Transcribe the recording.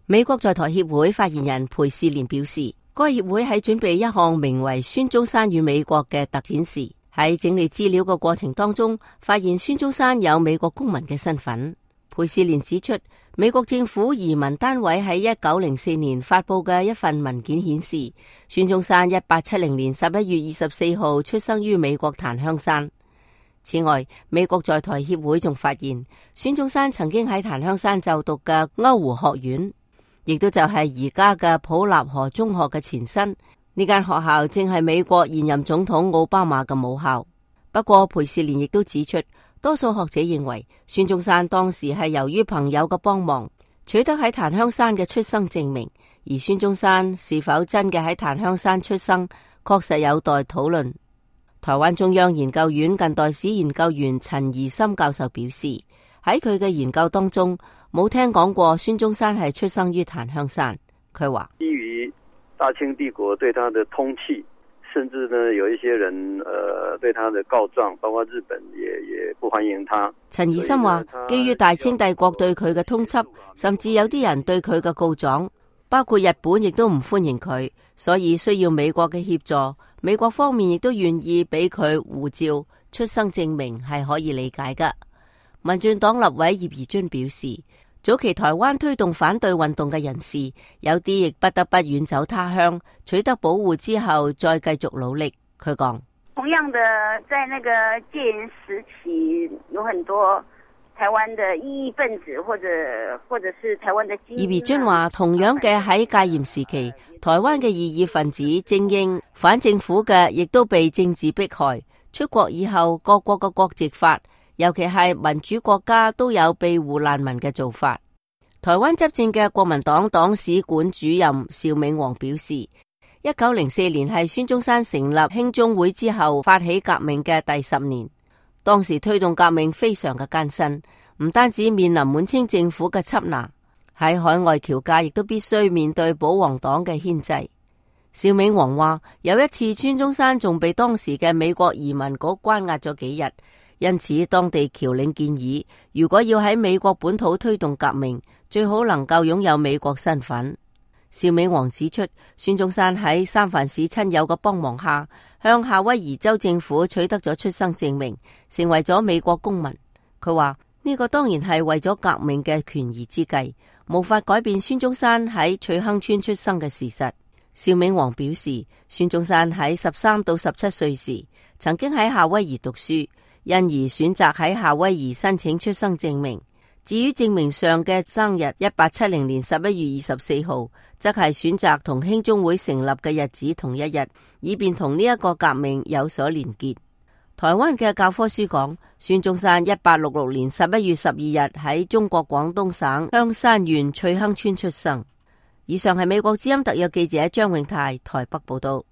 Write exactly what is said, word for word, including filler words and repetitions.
美國在台協會發言人裴士連表示，該協會喺準備一項名為孫中山與美國嘅特展時，喺整理資料嘅過程當中，發現孫中山有美國公民嘅身份。裴士連指出，美國政府移民單位喺一九零四年發佈嘅一份文件顯示，孫中山一八七零年十一月二十四號出生於美國檀香山。此外，美國在台協會仲發現，孫中山曾經喺檀香山就讀嘅歐湖學院，亦都就係而家嘅普立河中學嘅前身。呢間學校正係美國現任總統奧巴馬嘅母校。不過，裴士連亦都指出，多數學者認為孫中山當時係由於朋友嘅幫忙取得喺檀香山嘅出生證明，而孫中山是否真嘅喺檀香山出生，確實有待討論。台灣中央研究院近代史研究員陳怡森教授表示，喺佢嘅研究當中冇聽講過孫中山係出生於檀香山。佢話基於大清帝國對他的通緝，甚至呢有一些人呃對他的告狀，包括日本也也不歡迎他。 陳怡森話，基於大清帝國對佢嘅通緝，甚至有啲人對佢嘅告狀，包括日本亦都唔歡迎佢，所以需要美國嘅協助。美國方面亦都願意俾佢護照、出生證明，係可以理解噶。民進黨立委葉宜津表示，早期台灣推動反對運動嘅人士，有啲亦不得不遠走他鄉，取得保護之後再繼續努力。佢講， 同樣的，在那個戒嚴時期，有很多台灣的異議分子，或者或者是台灣的精英。葉宜津話，同樣嘅喺戒嚴時期，台灣嘅異議分子、精英、反政府嘅，亦都被政治迫害。出國以後，各國嘅國籍法，尤其係民主國家，都有庇護難民嘅做法。台灣執政嘅國民黨黨史館主任邵美煌表示，一九零四年係孫中山成立興中會之後發起革命嘅第十年。當時推動革命非常嘅艱辛，唔單止面臨滿清政府嘅緝拿，喺海外僑界亦都必須面對保皇黨嘅牽制。邵美煌話，有一次孫中山仲被當時嘅美國移民局關押咗幾日，因此當地僑領建議，如果要喺美國本土推動革命，最好能夠擁有美國身份。邵美煌指出，孫中山喺三藩市親友嘅幫忙下，向夏威夷州政府取得咗出生證明，成為咗美國公民。佢話呢個當然係為咗革命嘅權宜之計，無法改變孫中山喺翠亨村出生嘅事實。邵美煌表示，孫中山喺十三到十七歲時，曾經喺夏威夷讀書，因而選擇喺夏威夷申請出生證明。至於證明上嘅生日一八七零年十一月二十四號，則係選擇同興中會成立嘅日子同一日，以便同呢一個革命有所連結。台灣嘅教科書講，孫中山一八六六年十一月十二日喺中國廣東省香山縣翠亨村出生。以上係美國之音特約記者張永泰台北報道。